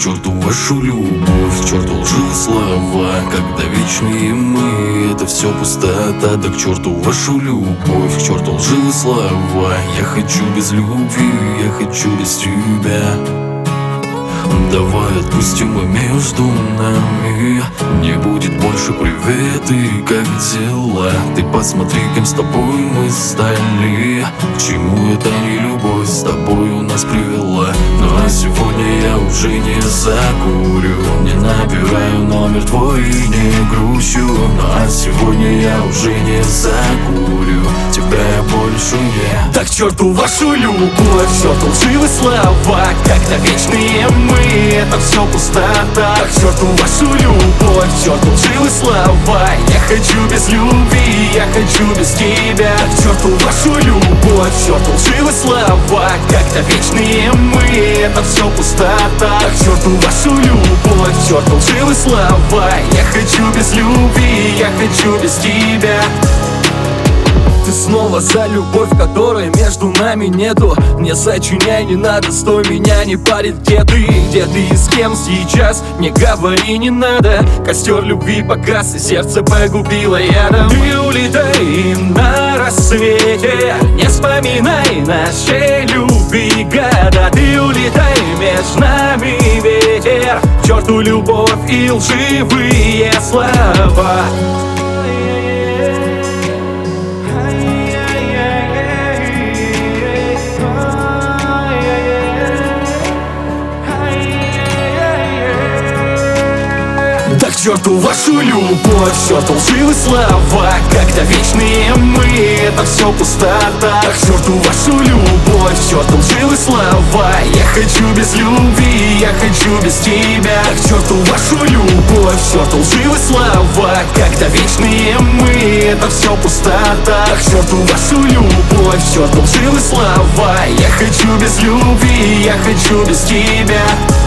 черту вашу любовь, к черту лживые слова, когда вечные мы, это все пустота. Да к черту вашу любовь, к черту лживые слова. Я хочу без любви, я хочу без тебя. Давай отпустим, и между нами не будет больше привет и как дела. Ты посмотри, кем с тобой мы стали. К чему это не любовь с тобой у нас привела. Ну а сегодня я уже не закурю, не набираю номер твой и не грущу. Ну а сегодня я уже не закурю, тебя я больше не. Так к черту вашу любовь, к черту лживые слова, когда вечные мы, это все пустота. К черту вашу любовь, к черту лживые слова. Я хочу без любви, я хочу без тебя. К черту вашу любовь, к черту лживые слова, когда вечные мы, это все пустота. К черту вашу любовь, к черту лживые слова. Я хочу без любви, я хочу без тебя. Ты снова за любовь, которой между нами нету. Не сочиняй, не надо, стой, меня не парит, где ты и с кем сейчас. Не говори, не надо, костер любви погас и сердце погубило ядом. Ты улетай на рассвете, не вспоминай нашей любви года. Ты улетай, между нами ветер, к черту любовь и лживые слова. Да к черту вашу любовь, к черту лживые слова, когда вечные мы, это все пустота. К черту вашу любовь, к черту лживые слова. Я хочу без любви, я хочу без тебя. К черту вашу любовь, к черту лживые слова, когда вечные мы, это все пустота. К черту вашу любовь, к черту лживые слова. Я хочу без любви, я хочу без тебя.